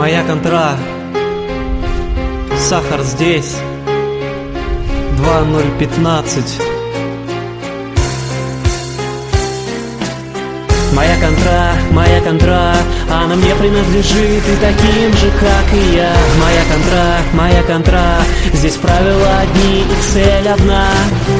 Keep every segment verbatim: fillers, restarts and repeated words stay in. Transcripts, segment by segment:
Моя контра. Сахар здесь. Два ноль пятнадцать. Моя контра, моя контра, она мне принадлежит и таким же, как и я. Моя контра, моя контра, здесь правила одни и цель одна.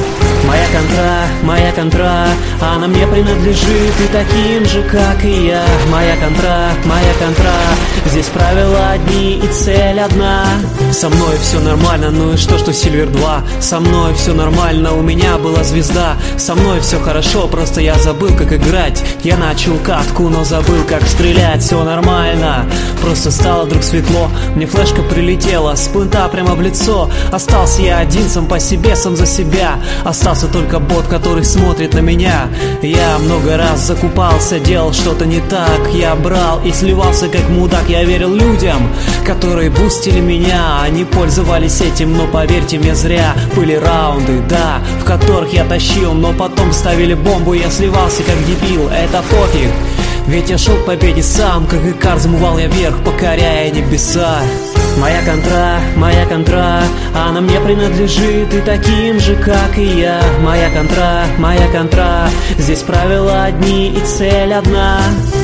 Моя контра, моя контра, она мне принадлежит и таким же, как и я. Моя контра, моя контра, здесь правила одни и цель одна. Со мной все нормально, ну и что, что Сильвер два? Со мной все нормально, у меня была звезда. Со мной все хорошо, просто я забыл, как играть. Я начал катку, но забыл, как стрелять. Все нормально, просто стало вдруг светло. Мне флешка прилетела с плинта прямо в лицо. Остался я один, сам по себе, сам за себя. Остался только бот, который смотрит на меня. Я много раз закупался, делал что-то не так. Я брал и сливался как мудак. Я верил людям, которые бустили меня. Они пользовались этим, но поверьте мне, зря. Были раунды, да, в которых я тащил, но потом ставили бомбу. Я сливался как дебил, это пофиг. Ведь я шел к победе сам, как Икар, взмывал я вверх, покоряя небеса. Моя контра, моя контра, она мне принадлежит и таким же, как и я. Моя контра, моя контра, здесь правила одни и цель одна.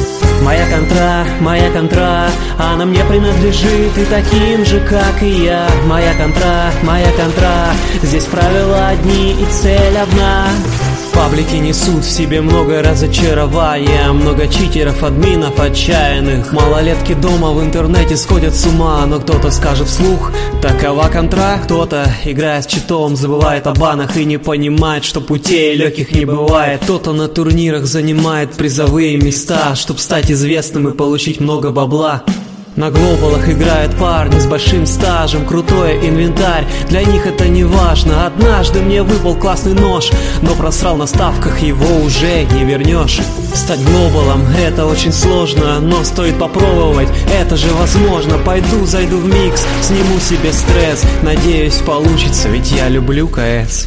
Моя контра, моя контра, она мне принадлежит и таким же, как и я. Моя контра, моя контра, здесь правила одни и цель одна. Паблики несут в себе много разочарования, много читеров, админов отчаянных. Малолетки дома в интернете сходят с ума, но кто-то скажет вслух: такова контра. Кто-то, играя с читом, забывает о банах и не понимает, что путей легких не бывает. Кто-то на турнирах занимает призовые места, чтоб стать известным и получить много бабла. На глобалах играют парни с большим стажем, крутой инвентарь, для них это не важно. Однажды мне выпал классный нож, но просрал на ставках, его уже не вернешь. Стать глобалом это очень сложно, но стоит попробовать, это же возможно. Пойду, зайду в микс, сниму себе стресс, надеюсь получится, ведь я люблю КС.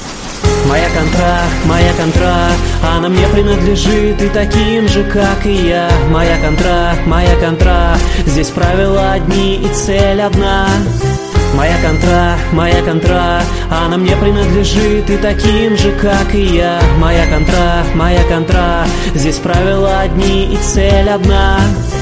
Моя контра, моя контра, она мне принадлежит и таким же, как и я. Моя контра, моя контра, здесь правила одни и цель одна. Моя контра, моя контра, она мне принадлежит и таким же, как и я. Моя контра, моя контра, здесь правила одни и цель одна.